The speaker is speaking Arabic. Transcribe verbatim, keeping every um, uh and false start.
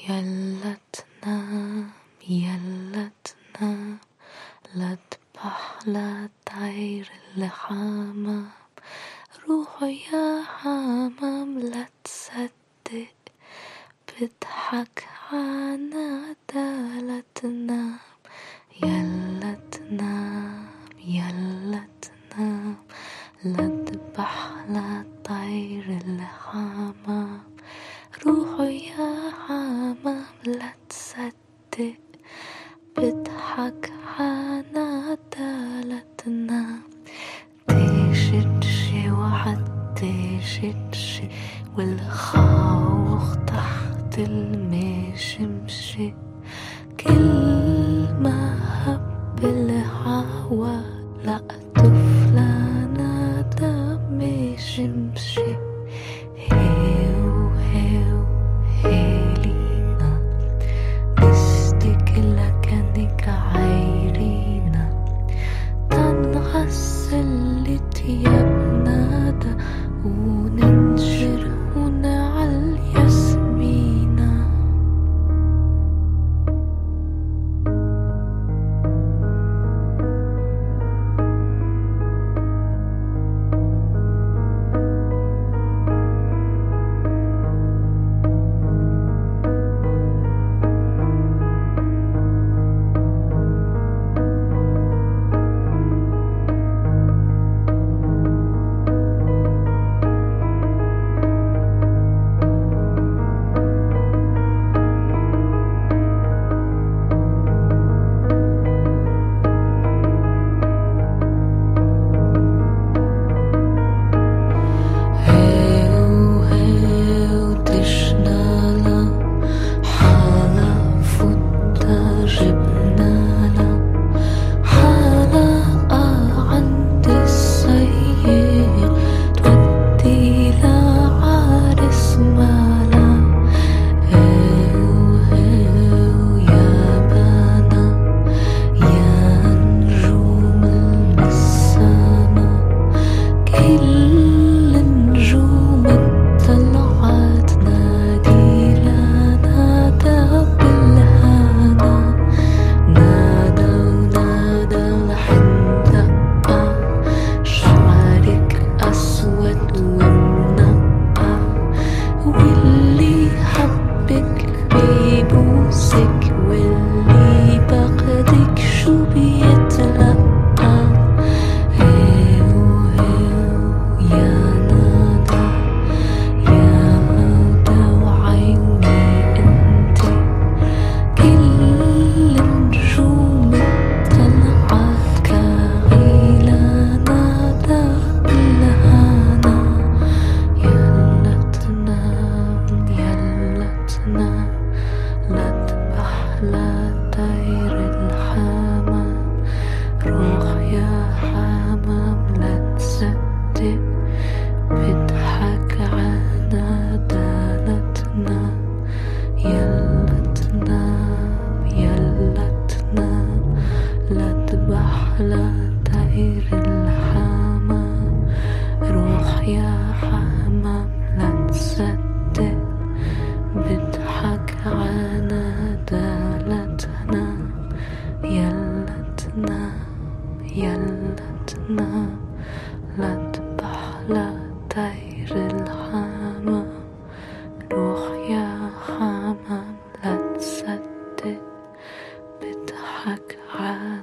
يلا تنام يلا تنام، لا تبح لا طير الحمام، روحوا يا حمام لا تصدق بضحك عنادا، لا تنام يلا تنام يلا تنام، لا تبح لا طير الحمام، روحوا يا حمام لا تصدق بضحك عنادا، لا تنام. تشتشي وحتشتشي والخوخ تحت المشمشي، كل ما هب الهوا لقته فلانا دا مشمشي، هيو هيو هيلينا بستك لكنك عايرينا، تنغسل تيابنا دا وننشر ونعل ياسمينا. لا تبح لا طير الحمام، روح يا حمام لا تصدق بضحك عالي.